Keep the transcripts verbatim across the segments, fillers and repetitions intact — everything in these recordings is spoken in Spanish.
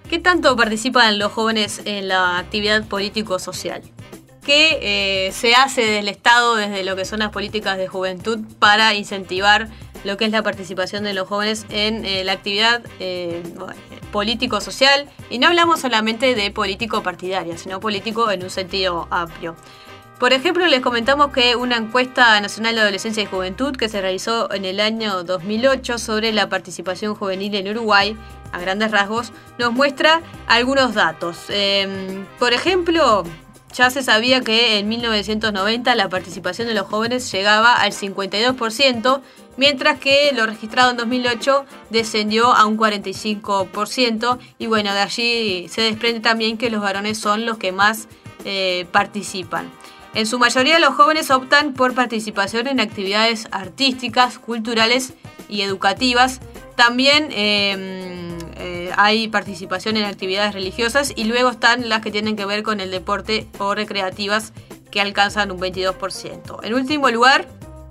¿Qué tanto participan los jóvenes en la actividad político-social? ¿Qué eh, se hace desde el Estado, desde lo que son las políticas de juventud, para incentivar lo que es la participación de los jóvenes en eh, la actividad eh, político-social? Y no hablamos solamente de político partidaria, sino político en un sentido amplio. Por ejemplo, les comentamos que una encuesta nacional de adolescencia y juventud que se realizó en el año dos mil ocho sobre la participación juvenil en Uruguay, a grandes rasgos, nos muestra algunos datos. Eh, por ejemplo, ya se sabía que en mil novecientos noventa la participación de los jóvenes llegaba al cincuenta y dos por ciento, mientras que lo registrado en dos mil ocho descendió a un cuarenta y cinco por ciento, y bueno, de allí se desprende también que los varones son los que más eh, participan. En su mayoría los jóvenes optan por participación en actividades artísticas, culturales y educativas. También eh, eh, hay participación en actividades religiosas, y luego están las que tienen que ver con el deporte o recreativas, que alcanzan un veintidós por ciento. En último lugar,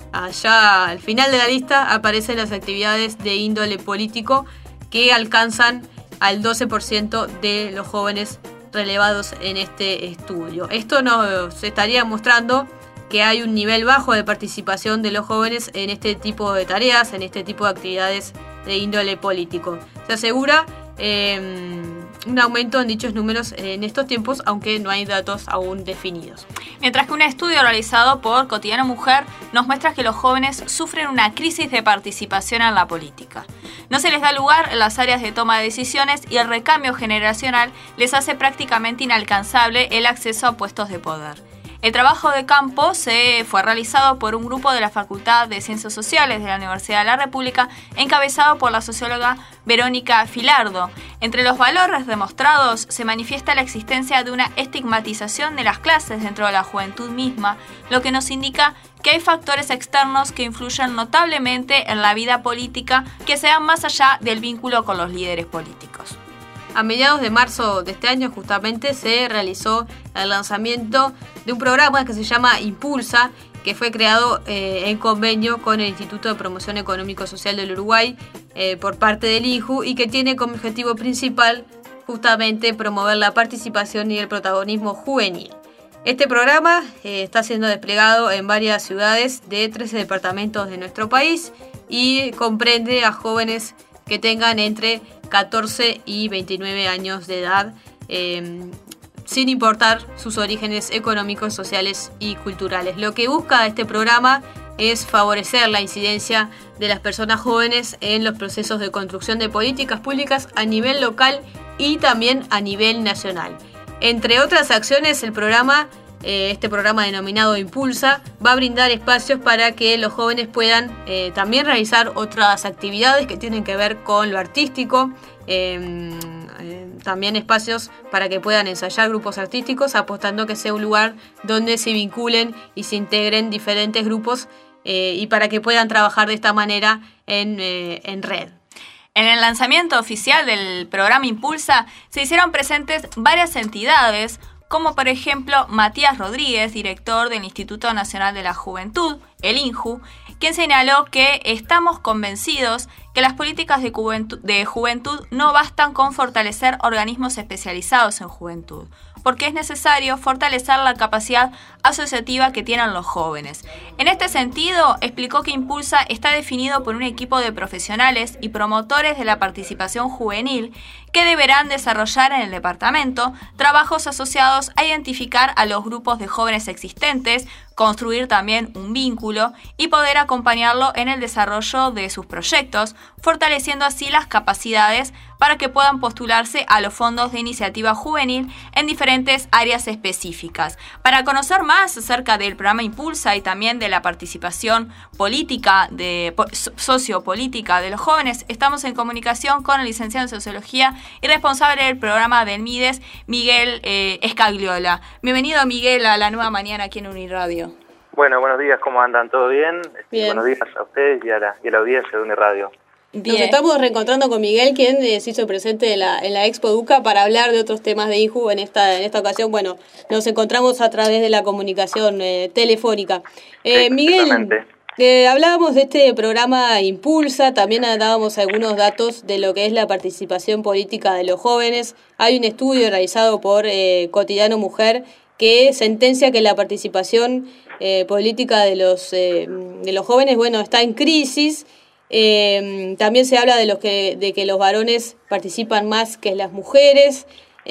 allá al final de la lista, aparecen las actividades de índole político, que alcanzan al doce por ciento de los jóvenes relevados en este estudio. Esto nos estaría mostrando que hay un nivel bajo de participación de los jóvenes en este tipo de tareas, en este tipo de actividades de índole político. Se asegura eh, un aumento en dichos números en estos tiempos, aunque no hay datos aún definidos. Mientras que un estudio realizado por Cotidiano Mujer nos muestra que los jóvenes sufren una crisis de participación en la política. No se les da lugar en las áreas de toma de decisiones, y el recambio generacional les hace prácticamente inalcanzable el acceso a puestos de poder. El trabajo de campo se fue realizado por un grupo de la Facultad de Ciencias Sociales de la Universidad de la República, encabezado por la socióloga Verónica Filardo. Entre los valores demostrados se manifiesta la existencia de una estigmatización de las clases dentro de la juventud misma, lo que nos indica que hay factores externos que influyen notablemente en la vida política, que se van más allá del vínculo con los líderes políticos. A mediados de marzo de este año justamente se realizó el lanzamiento de un programa que se llama Impulsa, que fue creado eh, en convenio con el Instituto de Promoción Económico-Social del Uruguay eh, por parte del I N J U, y que tiene como objetivo principal justamente promover la participación y el protagonismo juvenil. Este programa eh, está siendo desplegado en varias ciudades de trece departamentos de nuestro país, y comprende a jóvenes que tengan entre catorce y veintinueve años de edad, eh, sin importar sus orígenes económicos, sociales y culturales. Lo que busca este programa es favorecer la incidencia de las personas jóvenes en los procesos de construcción de políticas públicas a nivel local y también a nivel nacional. Entre otras acciones, el programa Eh, este programa denominado Impulsa va a brindar espacios para que los jóvenes puedan eh, también realizar otras actividades que tienen que ver con lo artístico, eh, eh, también espacios para que puedan ensayar grupos artísticos, apostando que sea un lugar donde se vinculen y se integren diferentes grupos eh, y para que puedan trabajar de esta manera en, eh, en red. En el lanzamiento oficial del programa Impulsa se hicieron presentes varias entidades, como por ejemplo Matías Rodríguez, director del Instituto Nacional de la Juventud, el I N J U, quien señaló que estamos convencidos que las políticas de juventud, de juventud no bastan con fortalecer organismos especializados en juventud, porque es necesario fortalecer la capacidad asociativa que tienen los jóvenes. En este sentido, explicó que Impulsa está definido por un equipo de profesionales y promotores de la participación juvenil que deberán desarrollar en el departamento trabajos asociados a identificar a los grupos de jóvenes existentes, construir también un vínculo y poder acompañarlo en el desarrollo de sus proyectos, fortaleciendo así las capacidades para que puedan postularse a los fondos de iniciativa juvenil en diferentes áreas específicas. Para conocer más acerca del programa Impulsa y también de la participación política, de, sociopolítica de los jóvenes, estamos en comunicación con el licenciado en Sociología y responsable del programa del MIDES, Miguel eh, Escagliola. Bienvenido, Miguel, a La Nueva Mañana aquí en Uniradio. Bueno, buenos días, ¿cómo andan? ¿Todo bien? Bien. Buenos días a ustedes y a la, y a la audiencia de Uniradio. Bien. Nos estamos reencontrando con Miguel, quien eh, se hizo presente en la, en la Expo Duca para hablar de otros temas de I N J U. En esta, en esta ocasión, bueno, nos encontramos a través de la comunicación eh, telefónica. Eh, Miguel, Eh, hablábamos de este programa Impulsa, también dábamos algunos datos de lo que es la participación política de los jóvenes. Hay un estudio realizado por eh, Cotidiano Mujer que sentencia que la participación eh, política de los, eh, de los jóvenes, bueno, está en crisis. Eh, también se habla de, los que, de que los varones participan más que las mujeres.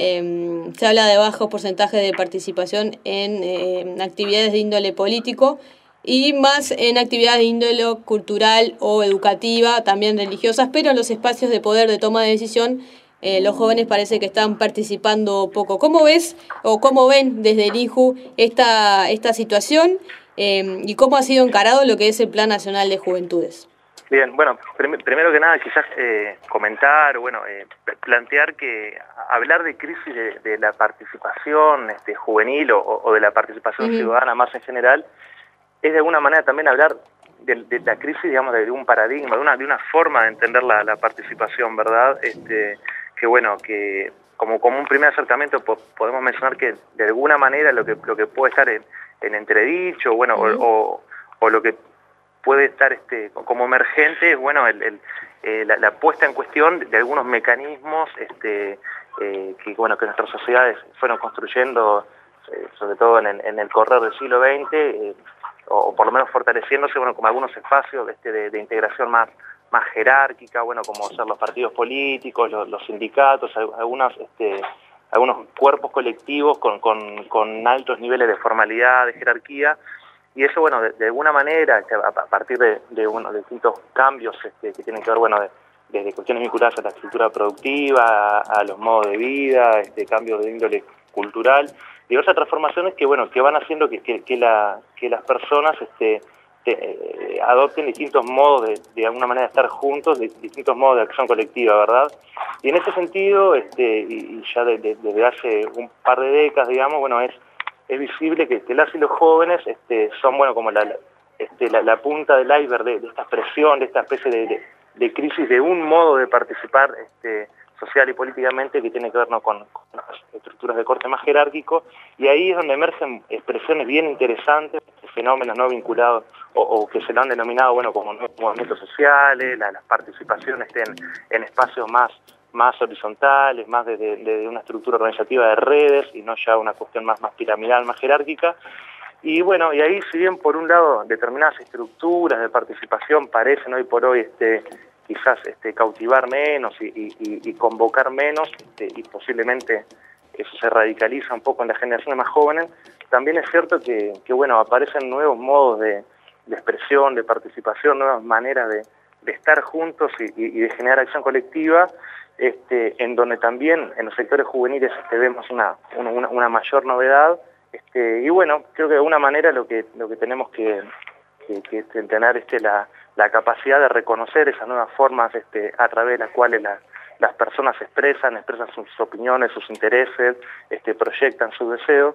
Eh, se habla de bajos porcentajes de participación en, eh, en actividades de índole político y más en actividades de índole cultural o educativa, también religiosas, pero en los espacios de poder de toma de decisión eh, los jóvenes parece que están participando poco. ¿Cómo ves o cómo ven desde el I N J U esta, esta situación eh, y cómo ha sido encarado lo que es el Plan Nacional de Juventudes? Bien, bueno, prim primero que nada quizás eh, comentar, bueno, eh, plantear que hablar de crisis de, de la participación este, juvenil o, o de la participación uh-huh. ciudadana más en general, es de alguna manera también hablar de, de la crisis, digamos, de, de un paradigma, de una, de una forma de entender la, la participación, ¿verdad? Este, que bueno, que como, como un primer acercamiento po podemos mencionar que de alguna manera lo que, lo que puede estar en, en entredicho, bueno, uh-huh. o, o, o lo que puede estar este, como emergente es, bueno, el, el, eh, la, la puesta en cuestión de, de algunos mecanismos este, eh, que, bueno, que nuestras sociedades fueron construyendo, eh, sobre todo en, en el correr del siglo veinte, eh, o por lo menos fortaleciéndose, bueno, como algunos espacios este, de, de integración más, más jerárquica, bueno, como ser los partidos políticos, los, los sindicatos, algunas, este, algunos cuerpos colectivos con, con, con altos niveles de formalidad, de jerarquía, y eso, bueno, de, de alguna manera, a partir de, de, bueno, de distintos cambios este, que tienen que ver, bueno, de, desde cuestiones vinculadas a la estructura productiva, a, a los modos de vida, este, cambios de índole cultural, diversas transformaciones que bueno que van haciendo que, que, que, la, que las personas este, te, eh, adopten distintos modos de, de alguna manera estar juntos, de, distintos modos de acción colectiva, ¿verdad? Y en ese sentido, este, y, y ya de, de, desde hace un par de décadas, digamos, bueno, es, es visible que, que las y los jóvenes este, son bueno como la, la, este, la, la punta del iceberg de, de esta expresión, de esta especie de, de, de crisis de un modo de participar este, social y políticamente que tiene que ver, ¿no?, con, con las estructuras de corte más jerárquico, y ahí es donde emergen expresiones bien interesantes, fenómenos no vinculados o, o que se lo han denominado, bueno, como movimientos sociales, la, las participaciones en, en espacios más, más horizontales, más desde de, de una estructura organizativa de redes y no ya una cuestión más, más piramidal, más jerárquica. Y bueno, y ahí si bien por un lado determinadas estructuras de participación parecen hoy por hoy este, quizás este, cautivar menos y, y, y convocar menos, este, y posiblemente eso se radicaliza un poco en las generaciones más jóvenes, también es cierto que, que bueno, aparecen nuevos modos de, de expresión, de participación, nuevas maneras de, de estar juntos y, y, y de generar acción colectiva, este, en donde también en los sectores juveniles este, vemos una, una, una mayor novedad, este, y bueno, creo que de alguna manera lo que, lo que tenemos que, que, que tener este, la, la capacidad de reconocer esas nuevas formas este, a través de las cuales la, las personas expresan, expresan sus opiniones, sus intereses, este, proyectan sus deseos,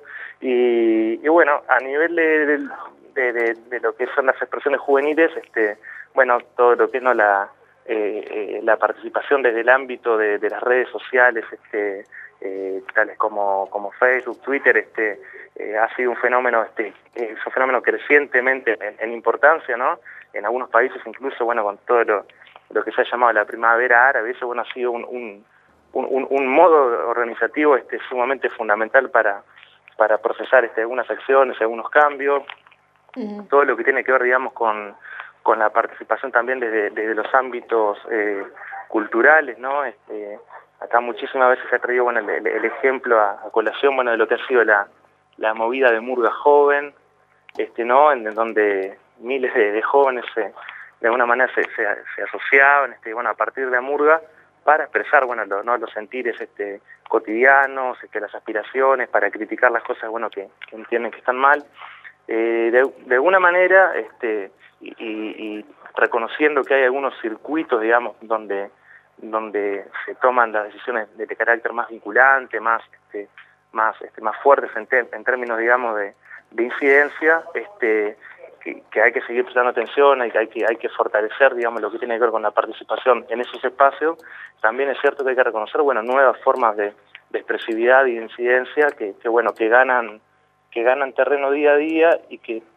y, y bueno, a nivel de, de, de, de lo que son las expresiones juveniles, este, bueno, todo lo que es no la, eh, eh, la participación desde el ámbito de, de las redes sociales, este, eh, tales como, como Facebook, Twitter, este, eh, ha sido un fenómeno, este, es un fenómeno crecientemente en, en importancia, ¿no? En algunos países incluso, bueno, con todo lo, lo que se ha llamado la primavera árabe, eso bueno ha sido un, un, un, un modo organizativo este, sumamente fundamental para, para procesar este, algunas acciones, algunos cambios, uh-huh. Todo lo que tiene que ver, digamos, con, con la participación también desde, desde los ámbitos eh, culturales, ¿no? Este, acá muchísimas veces se ha traído bueno, el, el, el ejemplo a, a colación, bueno, de lo que ha sido la, la movida de Murga Joven, este, ¿no? En, en donde miles de, de jóvenes se, de alguna manera se, se, se asociaban este, bueno, a partir de la murga para expresar bueno, lo, ¿no? los sentires este, cotidianos, este, las aspiraciones, para criticar las cosas bueno, que, que entienden que están mal. Eh, de, de alguna manera, este, y, y, y reconociendo que hay algunos circuitos, digamos, donde, donde se toman las decisiones de, de carácter más vinculante, más, este, más, este, más fuertes en, te, en términos, digamos, de, de incidencia, este, Que, que hay que seguir prestando atención y que hay que, hay que fortalecer, digamos, lo que tiene que ver con la participación en esos espacios. También es cierto que hay que reconocer, bueno, nuevas formas de, de expresividad y de incidencia que, que, bueno, que ganan, que ganan terreno día a día y que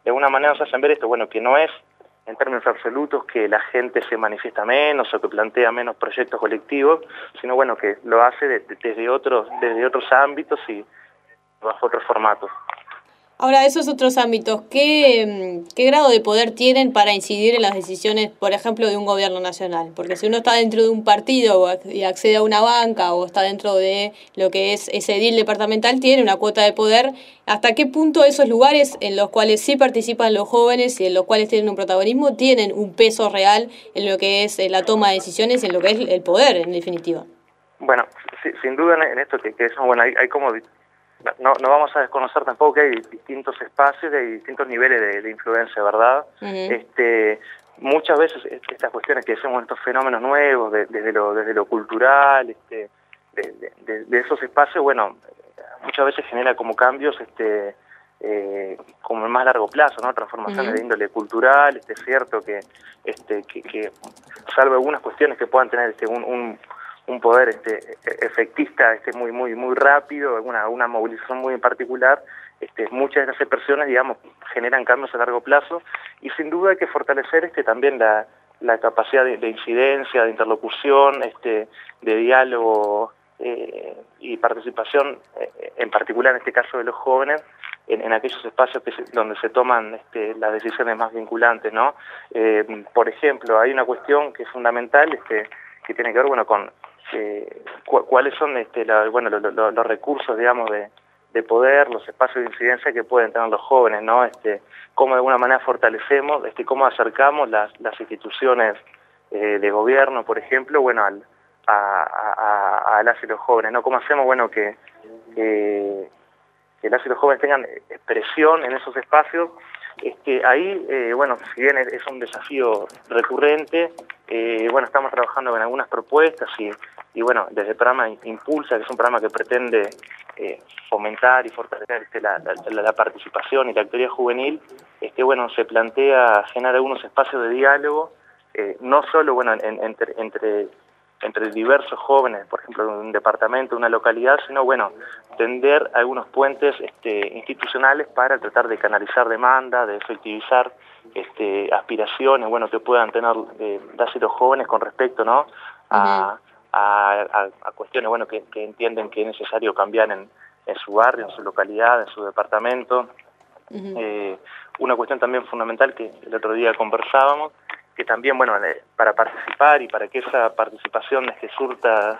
de alguna manera nos hacen ver esto, bueno, que no es en términos absolutos que la gente se manifiesta menos o que plantea menos proyectos colectivos, sino bueno, que lo hace de, de, desde otros, desde otros ámbitos y bajo otros formatos. Ahora, esos otros ámbitos, ¿qué, ¿qué grado de poder tienen para incidir en las decisiones, por ejemplo, de un gobierno nacional? Porque si uno está dentro de un partido y accede a una banca o está dentro de lo que es ese edil departamental, tiene una cuota de poder. ¿Hasta qué punto esos lugares en los cuales sí participan los jóvenes y en los cuales tienen un protagonismo tienen un peso real en lo que es la toma de decisiones, en lo que es el poder, en definitiva? Bueno, sin duda en esto que, que eso, bueno, hay, hay como... No, no vamos a desconocer tampoco que hay distintos espacios y hay distintos niveles de, de influencia, ¿verdad? Uh-huh. Este, muchas veces estas cuestiones que hacemos, estos fenómenos nuevos, de, desde, lo, desde lo cultural, este, de, de, de esos espacios, bueno, muchas veces genera como cambios este, eh, como en más largo plazo, ¿no? Transformaciones uh-huh. de índole cultural, este, es cierto que, este, que, que salvo algunas cuestiones que puedan tener este, un... un un poder este efectista este muy muy muy rápido, alguna una movilización muy en particular, este muchas de esas personas, digamos, generan cambios a largo plazo y sin duda hay que fortalecer este también la, la capacidad de, de incidencia, de interlocución, este de diálogo eh, y participación, eh, en particular en este caso de los jóvenes, en, en aquellos espacios que se, donde se toman este, las decisiones más vinculantes, ¿no? Eh, por ejemplo, hay una cuestión que es fundamental, este que tiene que ver, bueno, con Eh, cu cuáles son este, la, bueno, lo, lo, los recursos, digamos, de, de poder, los espacios de incidencia que pueden tener los jóvenes, ¿no? Este, cómo de alguna manera fortalecemos, este, cómo acercamos las, las instituciones eh, de gobierno, por ejemplo, bueno, al, a, a, a las y los jóvenes, ¿no? Cómo hacemos, bueno, que, que, que las y los jóvenes tengan expresión en esos espacios. Este, ahí, eh, bueno, si bien es, es un desafío recurrente, eh, bueno, estamos trabajando con algunas propuestas y, y bueno, desde el programa Impulsa, que es un programa que pretende eh, fomentar y fortalecer este, la, la, la participación y la actividad juvenil, este, bueno, se plantea generar algunos espacios de diálogo, eh, no solo, bueno, en, entre, entre, entre diversos jóvenes, por ejemplo, de un departamento, una localidad, sino, bueno, tender algunos puentes este, institucionales para tratar de canalizar demanda, de efectivizar este, aspiraciones, bueno, que puedan tener eh, las y los jóvenes con respecto, ¿no? a, a, a, a cuestiones, bueno, que, que entienden que es necesario cambiar en, en su barrio, en su localidad, en su departamento. Uh-huh. eh, una cuestión también fundamental que el otro día conversábamos, que también, bueno, para participar y para que esa participación este, surta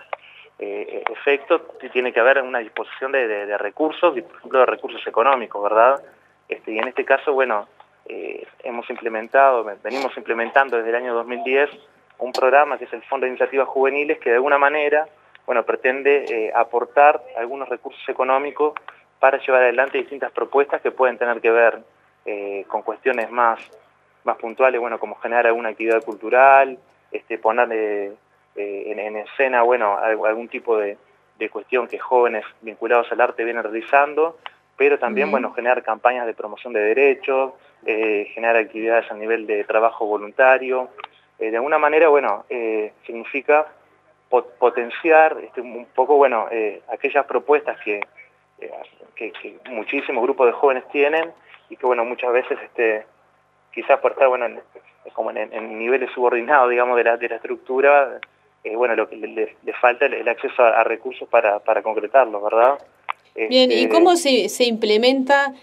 eh, efecto, tiene que haber una disposición de, de, de recursos, y por ejemplo de recursos económicos, ¿verdad? Este, y en este caso, bueno, eh, hemos implementado, venimos implementando desde el año dos mil diez un programa que es el Fondo de Iniciativas Juveniles, que de alguna manera, bueno, pretende eh, aportar algunos recursos económicos para llevar adelante distintas propuestas que pueden tener que ver eh, con cuestiones más más puntuales, bueno, como generar alguna actividad cultural, este, poner eh, eh, en, en escena, bueno, algún tipo de, de cuestión que jóvenes vinculados al arte vienen realizando, pero también, mm. bueno, generar campañas de promoción de derechos, eh, generar actividades a nivel de trabajo voluntario. Eh, de alguna manera, bueno, eh, significa pot potenciar este, un poco, bueno, eh, aquellas propuestas que, eh, que, que muchísimos grupos de jóvenes tienen y que, bueno, muchas veces este, quizás por estar, bueno, en, como en, en niveles subordinados, digamos, de la, de la estructura, eh, bueno, lo que le, le, le falta el, el acceso a, a recursos para, para concretarlo, ¿verdad? Bien, este... ¿y cómo se, se implementa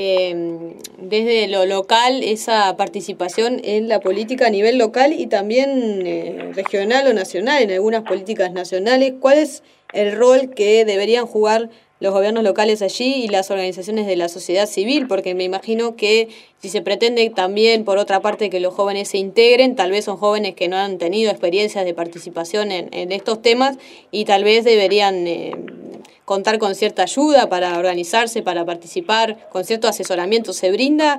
eh, desde lo local esa participación en la política a nivel local y también eh, regional o nacional, en algunas políticas nacionales? ¿Cuál es el rol que deberían jugar los gobiernos locales allí y las organizaciones de la sociedad civil? Porque me imagino que si se pretende también, por otra parte, que los jóvenes se integren, tal vez son jóvenes que no han tenido experiencias de participación en, en estos temas y tal vez deberían eh, contar con cierta ayuda para organizarse, para participar, con cierto asesoramiento. ¿Se brinda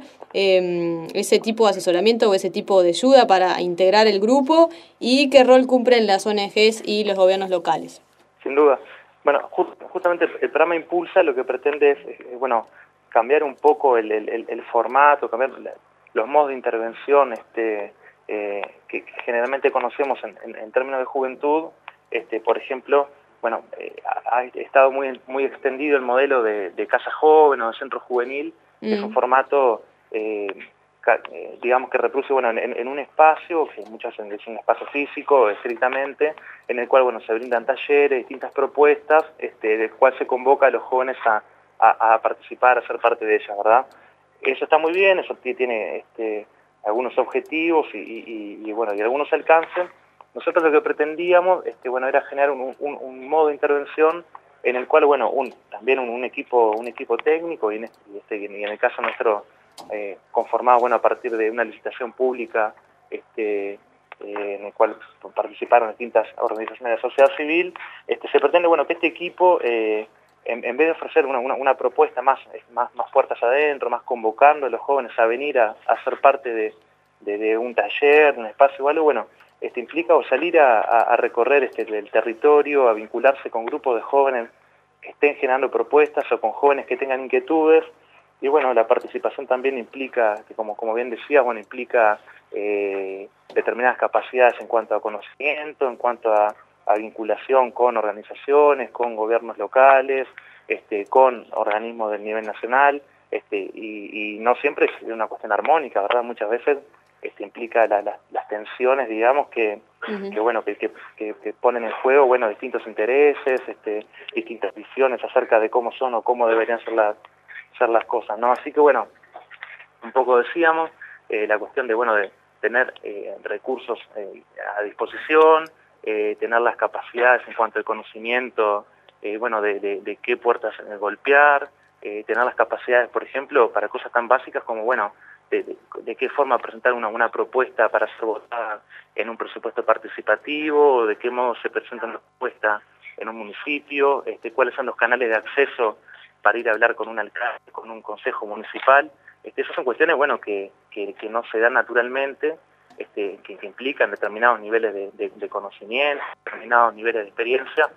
eh, ese tipo de asesoramiento o ese tipo de ayuda para integrar el grupo? ¿Y qué rol cumplen las O N Ges y los gobiernos locales? Sin duda. Bueno, just, justamente el programa Impulsa lo que pretende es, es bueno, cambiar un poco el, el, el formato, cambiar la, los modos de intervención este, eh, que, que generalmente conocemos en, en, en términos de juventud. Este, por ejemplo, bueno, eh, ha, ha estado muy, muy extendido el modelo de, de casa joven o de centro juvenil, mm. que es un formato eh, ca, eh, digamos que reproduce, bueno, en, en un espacio, que muchas veces es un espacio físico, estrictamente, en el cual, bueno, se brindan talleres, distintas propuestas, este, del cual se convoca a los jóvenes a, a, a participar, a ser parte de ellas, ¿verdad? Eso está muy bien, eso tiene este, algunos objetivos y, y, y, bueno, y algunos alcances. Nosotros lo que pretendíamos este, bueno, era generar un, un, un modo de intervención en el cual, bueno, un, también un, un equipo un equipo técnico, y en, este, y en el caso nuestro, eh, conformado, bueno, a partir de una licitación pública, este, eh, en el cual participaron distintas organizaciones de la sociedad civil, este, se pretende, bueno, que este equipo, eh, en, en vez de ofrecer una, una, una propuesta más, más, más puertas adentro, más convocando a los jóvenes a venir a, a ser parte de, de, de un taller, de un espacio o algo, bueno, este, implica o salir a, a, a recorrer este, el territorio, a vincularse con grupos de jóvenes que estén generando propuestas o con jóvenes que tengan inquietudes. Y bueno, la participación también implica, que como, como bien decía, bueno, implica eh, determinadas capacidades en cuanto a conocimiento, en cuanto a, a vinculación con organizaciones, con gobiernos locales, este, con organismos del nivel nacional, este, y, y no siempre es una cuestión armónica, ¿verdad? Muchas veces este, implica la, la, las tensiones, digamos, que, uh-huh. que bueno, que, que, que, que ponen en juego, bueno, distintos intereses, este, distintas visiones acerca de cómo son o cómo deberían ser las ser las cosas, ¿no? Así que bueno, un poco decíamos, eh, la cuestión de, bueno, de tener eh, recursos eh, a disposición, eh, tener las capacidades en cuanto al conocimiento, eh, bueno, de, de, de qué puertas golpear, eh, tener las capacidades, por ejemplo, para cosas tan básicas como, bueno, de, de, de qué forma presentar una, una propuesta para ser votada en un presupuesto participativo, de qué modo se presenta una propuesta en un municipio, este, cuáles son los canales de acceso para ir a hablar con un alcalde, con un consejo municipal. Este, esas son cuestiones, bueno, que, que, que no se dan naturalmente, este, que, que implican determinados niveles de, de, de conocimiento, determinados niveles de experiencia,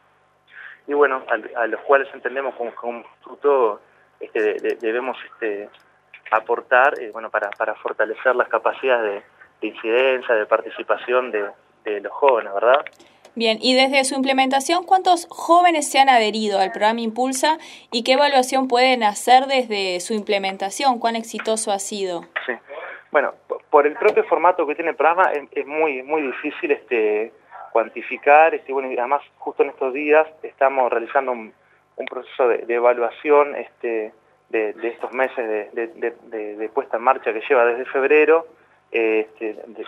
y bueno, a, a los cuales entendemos como, como instituto este, de, de, debemos este, aportar, eh, bueno, para, para fortalecer las capacidades de, de incidencia, de participación de, de los jóvenes, ¿verdad? Bien, y desde su implementación, ¿cuántos jóvenes se han adherido al programa Impulsa y qué evaluación pueden hacer desde su implementación? ¿Cuán exitoso ha sido? Sí, bueno, por el propio formato que tiene el programa es, es muy muy difícil este cuantificar, este bueno, y además justo en estos días estamos realizando un, un proceso de, de evaluación este de, de estos meses de, de, de, de, de puesta en marcha que lleva desde febrero. Este, de,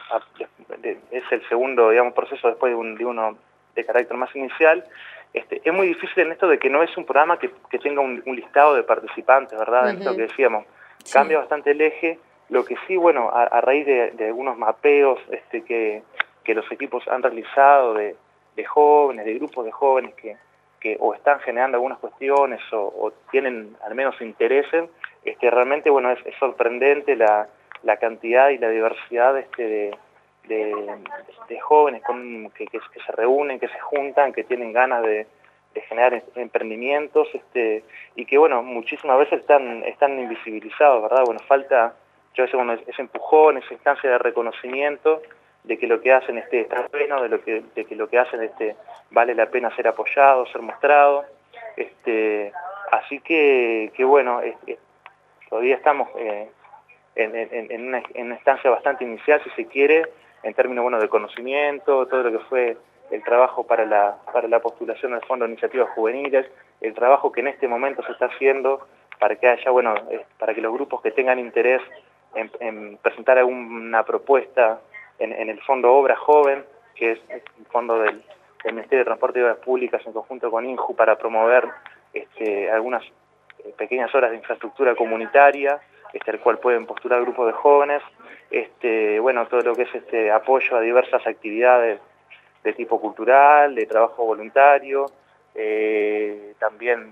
de, es el segundo, digamos, proceso después de, un, de uno de carácter más inicial. Este, es muy difícil en esto de que no es un programa que, que tenga un, un listado de participantes, ¿verdad? Uh-huh. En esto que decíamos, sí. Cambia bastante el eje. Lo que sí, bueno, a, a raíz de, de algunos mapeos este, que, que los equipos han realizado de, de jóvenes, de grupos de jóvenes que, que o están generando algunas cuestiones o, o tienen al menos intereses, este, realmente, bueno, es, es sorprendente la la cantidad y la diversidad este, de, de, de jóvenes con, que, que, que se reúnen, que se juntan, que tienen ganas de, de generar emprendimientos este, y que, bueno, muchísimas veces están, están invisibilizados, ¿verdad? Bueno, falta, yo a veces, bueno, ese empujón, esa instancia de reconocimiento de que lo que hacen este, está bueno, de, lo que, de que lo que hacen este, vale la pena ser apoyado, ser mostrado. Este, así que, que bueno, es, es, todavía estamos... Eh, En, en, en, una, en una instancia bastante inicial, si se quiere, en términos bueno, de conocimiento, todo lo que fue el trabajo para la, para la postulación del Fondo de Iniciativas Juveniles, el trabajo que en este momento se está haciendo para que haya, bueno, eh, para que los grupos que tengan interés en, en presentar alguna propuesta en, en el Fondo Obra Joven, que es el fondo del, del Ministerio de Transporte y Obras Públicas en conjunto con INJU para promover este, algunas eh, pequeñas obras de infraestructura comunitaria, Este, al cual pueden postular grupos de jóvenes, este, bueno, todo lo que es este apoyo a diversas actividades de tipo cultural, de trabajo voluntario, eh, también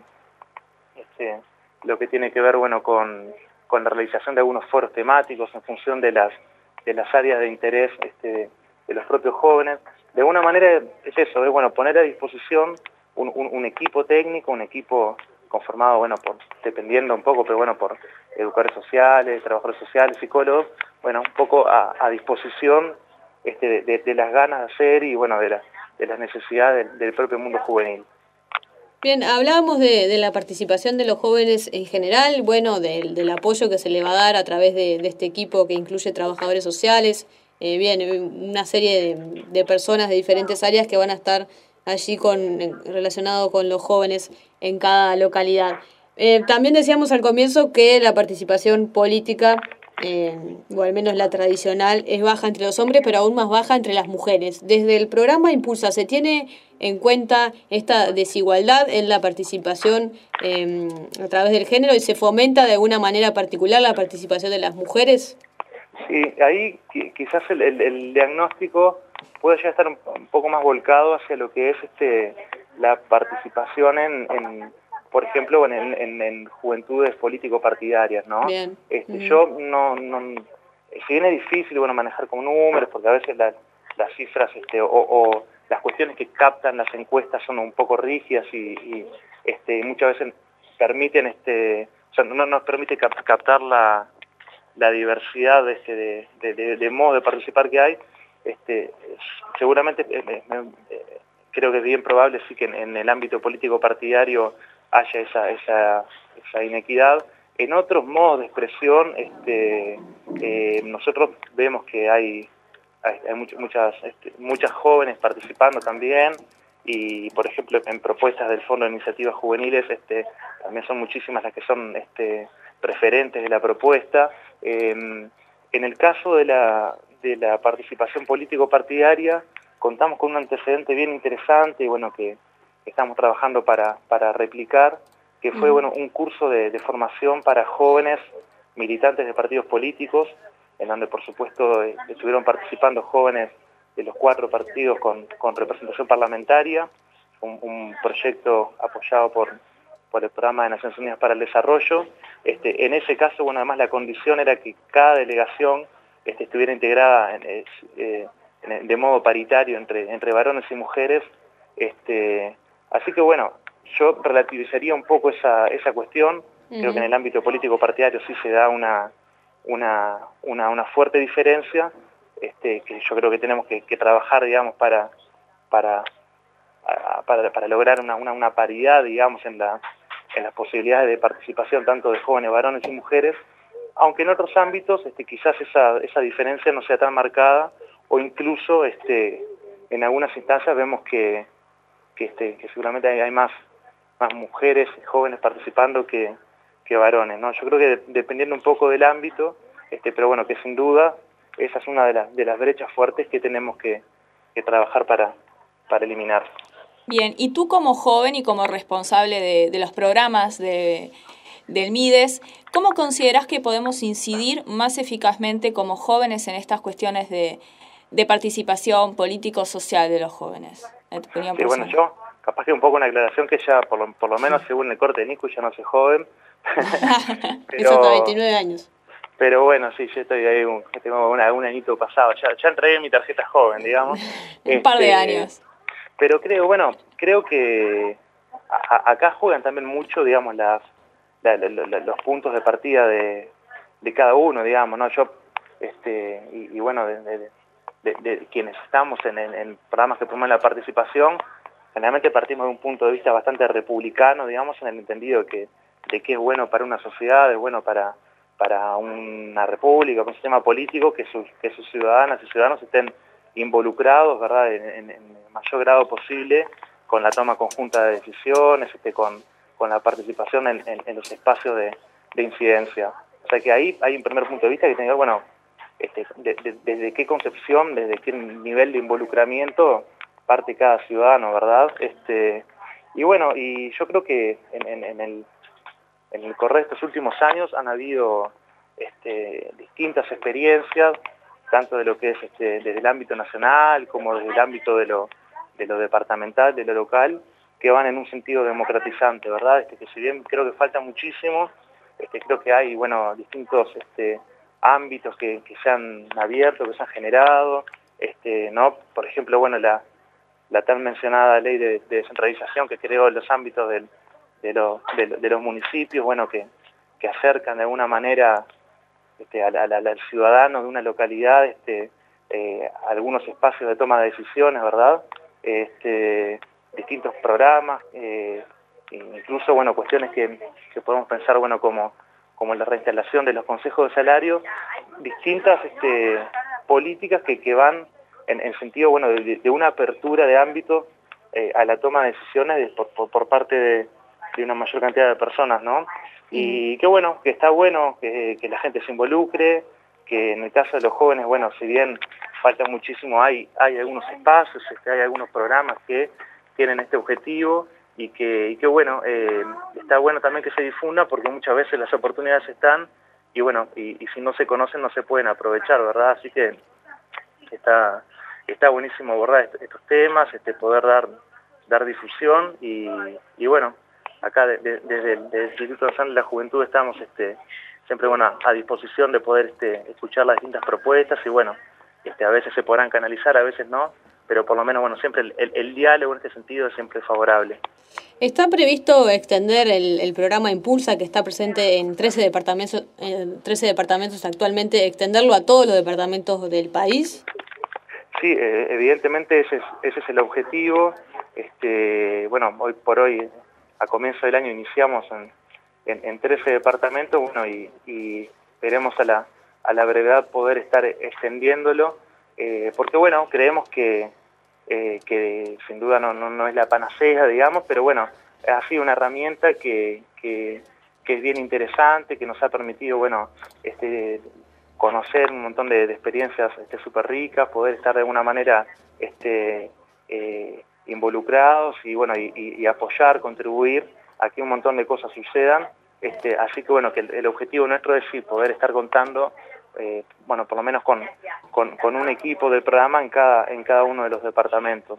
este, lo que tiene que ver, bueno, con, con la realización de algunos foros temáticos en función de las, de las áreas de interés este, de los propios jóvenes. De alguna manera es eso, es bueno, poner a disposición un, un, un equipo técnico, un equipo conformado, bueno, por, dependiendo un poco, pero bueno, por educadores sociales, trabajadores sociales, psicólogos, bueno, un poco a, a disposición este, de, de, de las ganas de hacer y, bueno, de, la, de las necesidades del, del propio mundo juvenil. Bien, hablábamos de, de la participación de los jóvenes en general, bueno, del, del apoyo que se le va a dar a través de, de este equipo que incluye trabajadores sociales, eh, bien, una serie de, de personas de diferentes áreas que van a estar allí con relacionado con los jóvenes en cada localidad. Eh, también decíamos al comienzo que la participación política, eh, o al menos la tradicional, es baja entre los hombres, pero aún más baja entre las mujeres. Desde el programa Impulsa, ¿se tiene en cuenta esta desigualdad en la participación eh, a través del género y se fomenta de alguna manera particular la participación de las mujeres? Sí, ahí quizás el, el, el diagnóstico puede ya estar un, un poco más volcado hacia lo que es este la participación en, en por ejemplo, en, en, en juventudes político-partidarias, ¿no? Bien. Este, Uh-huh. Yo no, no, si bien es difícil, bueno, manejar con números, porque a veces la, las cifras este, o, o las cuestiones que captan las encuestas son un poco rígidas y, y este, muchas veces permiten, este, o sea, no nos permite cap captar la, la diversidad de, este, de, de, de, de modos de participar que hay. Este, seguramente eh, eh, creo que es bien probable sí que en, en el ámbito político partidario haya esa, esa, esa inequidad. En otros modos de expresión, este, eh, nosotros vemos que hay, hay, hay much, muchas, este, muchas jóvenes participando también, y por ejemplo en propuestas del Fondo de Iniciativas Juveniles este, también son muchísimas las que son este, referentes de la propuesta. Eh, en el caso de la, de la participación político-partidaria, contamos con un antecedente bien interesante y bueno, que estamos trabajando para, para replicar, que fue bueno, un curso de, de formación para jóvenes militantes de partidos políticos, en donde por supuesto eh, estuvieron participando jóvenes de los cuatro partidos con, con representación parlamentaria, un, un proyecto apoyado por, por el Programa de Naciones Unidas para el Desarrollo. Este, en ese caso, bueno, además la condición era que cada delegación este, estuviera integrada en, eh, en, de modo paritario entre, entre varones y mujeres. Este, así que bueno, yo relativizaría un poco esa, esa cuestión. Uh-huh. Creo que en el ámbito político partidario sí se da una, una, una, una fuerte diferencia, este, que yo creo que tenemos que, que trabajar, digamos, para, para, para, para lograr una, una, una paridad, digamos, en, la, en las posibilidades de participación tanto de jóvenes, varones y mujeres, aunque en otros ámbitos este, quizás esa, esa diferencia no sea tan marcada, o incluso este, en algunas instancias vemos que, que, este, que seguramente hay, hay más, más mujeres jóvenes participando que, que varones, ¿no? Yo creo que de, dependiendo un poco del ámbito, este, pero bueno, que sin duda esa es una de las, de las brechas fuertes que tenemos que, que trabajar para, para eliminar. Bien, y tú como joven y como responsable de, de los programas de, del MIDES, ¿cómo consideras que podemos incidir más eficazmente como jóvenes en estas cuestiones de, de participación político-social de los jóvenes? En tu opinión sí, bueno, yo capaz que un poco una aclaración que ya, por lo, por lo menos según el corte de Nico, ya no soy joven. Pero, eso hasta veintinueve años. Pero bueno, sí, yo estoy ahí, un, tengo una, un añito pasado, ya, ya entregué mi tarjeta joven, digamos. un este, par de años. Pero creo, bueno, creo que a, acá juegan también mucho, digamos, las, la, la, la, los puntos de partida de, de cada uno, digamos, ¿no? Yo, este, y, y bueno, de, de, de, de quienes estamos en, en, en programas que promueven la participación, generalmente partimos de un punto de vista bastante republicano, digamos, en el entendido de que, de que es bueno para una sociedad, es bueno para, para una república, un sistema político, que sus, que sus ciudadanas y ciudadanos estén involucrados, ¿verdad?, en, en, en el mayor grado posible con la toma conjunta de decisiones, este, con, con la participación en, en, en los espacios de, de incidencia. O sea que ahí hay un primer punto de vista que tiene que ver, bueno, este, de, de, desde qué concepción, desde qué nivel de involucramiento parte cada ciudadano, ¿verdad? Este, y bueno, y yo creo que en, en, en, el, en el correr de estos últimos años han habido este, distintas experiencias, tanto de lo que es este, desde el ámbito nacional como desde el ámbito de lo, de lo departamental, de lo local, que van en un sentido democratizante, ¿verdad? Este, que si bien creo que falta muchísimo, este, creo que hay, bueno, distintos este, ámbitos que, que se han abierto, que se han generado, este, ¿no? Por ejemplo, bueno, la, la tan mencionada ley de, de descentralización que creó los ámbitos del, de, lo, de, de los municipios, bueno, que, que acercan de alguna manera Este, al, al, al ciudadano de una localidad este, eh, algunos espacios de toma de decisiones, ¿verdad? Este, distintos programas, eh, incluso, bueno, cuestiones que, que podemos pensar, bueno, como, como la reinstalación de los consejos de salario, distintas este, políticas que, que van en, en sentido, bueno, de, de una apertura de ámbito eh, a la toma de decisiones de, por, por, por parte de, de una mayor cantidad de personas, ¿no? Y qué bueno, que está bueno que, que la gente se involucre, que en el caso de los jóvenes, bueno, si bien falta muchísimo, hay, hay algunos espacios, este, hay algunos programas que tienen este objetivo y que, y que bueno, eh, está bueno también que se difunda porque muchas veces las oportunidades están y bueno, y, y si no se conocen no se pueden aprovechar, ¿verdad? Así que está, está buenísimo abordar est estos temas, este, poder dar, dar difusión y, y bueno, acá de, de, desde el, desde el Instituto Nacional de la Juventud estamos este, siempre bueno, a disposición de poder este, escuchar las distintas propuestas y bueno, este, a veces se podrán canalizar, a veces no, pero por lo menos bueno, siempre el, el, el diálogo en este sentido es siempre favorable. ¿Está previsto extender el, el programa Impulsa, que está presente en trece departamentos, en trece departamentos actualmente, extenderlo a todos los departamentos del país? Sí, eh, evidentemente ese es, ese es el objetivo. Este, bueno, hoy por hoy, a comienzo del año iniciamos en, en, en trece departamentos, bueno, y, y esperemos a la, a la brevedad poder estar extendiéndolo, eh, porque bueno, creemos que, eh, que sin duda no, no, no es la panacea, digamos, pero bueno, ha sido una herramienta que, que, que es bien interesante, que nos ha permitido, bueno, este, conocer un montón de, de experiencias este, súper ricas, poder estar de alguna manera este, eh, involucrados y bueno y, y, y apoyar, contribuir a que un montón de cosas sucedan. Este, así que bueno, que el, el objetivo nuestro es sí, poder estar contando, eh, bueno, por lo menos con, con, con un equipo del programa en cada, en cada uno de los departamentos.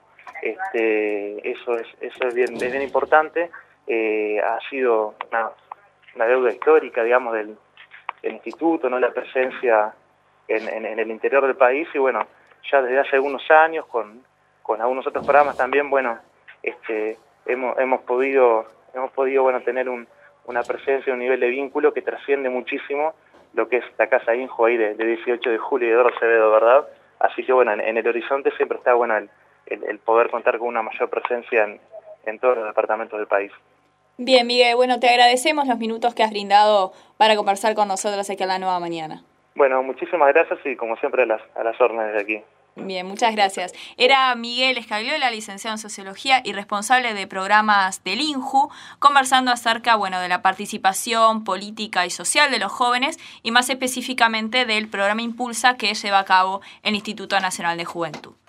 Este, eso es, eso es bien, es bien importante. Eh, ha sido una, una deuda histórica, digamos, del el instituto, ¿no? La presencia en, en, en el interior del país y bueno, ya desde hace algunos años con, con algunos otros programas también, bueno, este, hemos, hemos podido, hemos podido bueno, tener un, una presencia, un nivel de vínculo que trasciende muchísimo lo que es la Casa Injo ahí de, de dieciocho de julio y de Eduardo Acevedo, ¿verdad? Así que bueno, en, en el horizonte siempre está bueno el, el, el poder contar con una mayor presencia en, en todos los departamentos del país. Bien, Miguel, bueno, te agradecemos los minutos que has brindado para conversar con nosotros aquí en La Nueva Mañana. Bueno, muchísimas gracias y como siempre a las, a las órdenes de aquí. Bien, muchas gracias. Era Miguel Escagliola, licenciado en Sociología y responsable de programas del INJU, conversando acerca, bueno, de la participación política y social de los jóvenes y más específicamente del programa Impulsa que lleva a cabo el Instituto Nacional de Juventud.